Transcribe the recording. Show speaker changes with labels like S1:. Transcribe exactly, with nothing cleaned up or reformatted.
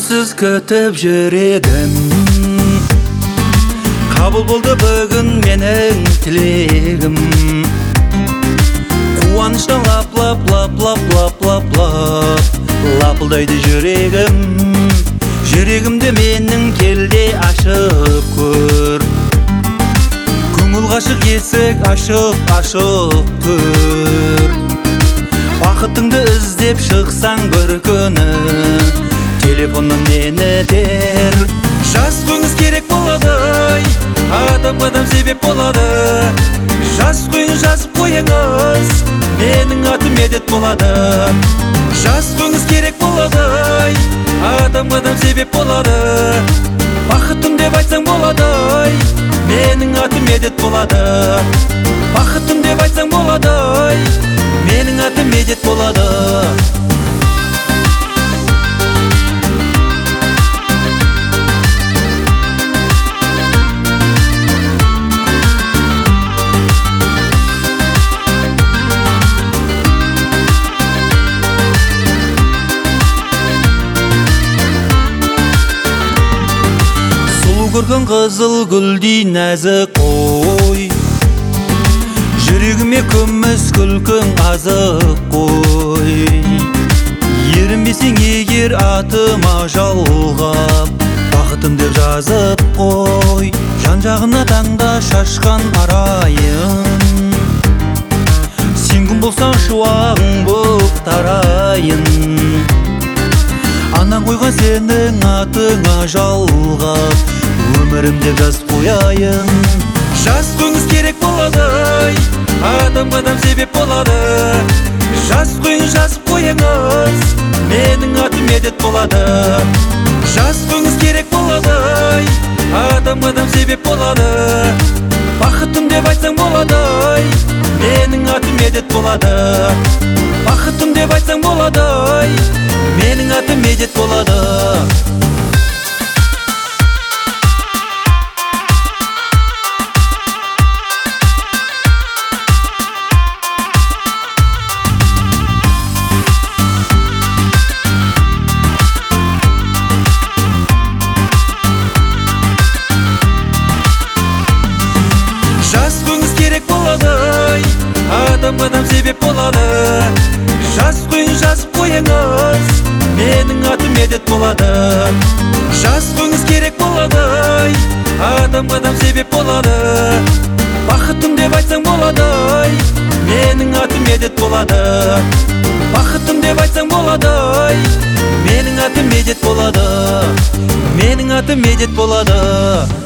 S1: үнсіз күтіп жүрегім. Қабыл болды бүгін менің тілегім. Қуаныштан лап лап лап лап лап лап лап лапылдайды жүрегім. Жүрегімді менің келде ашып көр. Көңіл ғашық есік ашып ашып тұр. Бақытыңды іздеп шықсаң бір күні, телефоннан мені дер. Жас қойыңыз керек болады, адам адам себеп болады. Жас қойын жазып қойыңыз, менің атым Медет болады. Жас қойыңыз керек болады, адам адам себеп болады. Бақытым деп айтсаң болады, менің атым Медет болады. Бақытым деп айтсаң болады, менің атым Медет болады. Көрген қызыл гүлдей нәзік қой, жүрегіме көміс күлкің азық қой. Ерінбесең егер атыма жалғап, бақытым деп жазып қой. Жан жағына таңда шашқан арайын, сен күн болсаң шуағың боп тарайын. Анаң қойған сенің атыңа жалғап, өмірімде жаз қояйын. Жас қойыңыз керек болады, адам адам себеп болады. Жас қойын жазып қойыңыз, менің атым Медет болады. Жас қойыңыз керек болады, адам адам себеп болады. Бақытым деп айтсаң болады, менің атым Медет болады. Бақытым деп айтсаң болады, менің атым Медет болады. Адам адам себеп болады. Жас қойын жазып қойыңыз, менің атым Медет болады. Жас қойыңыз керек болады, адам адам себеп болады. Бақытым деп айтсаң болады, менің атым Медет болады. Бақытым деп айтсаң болады, менің атым Медет болады. Менің атым Медет болады.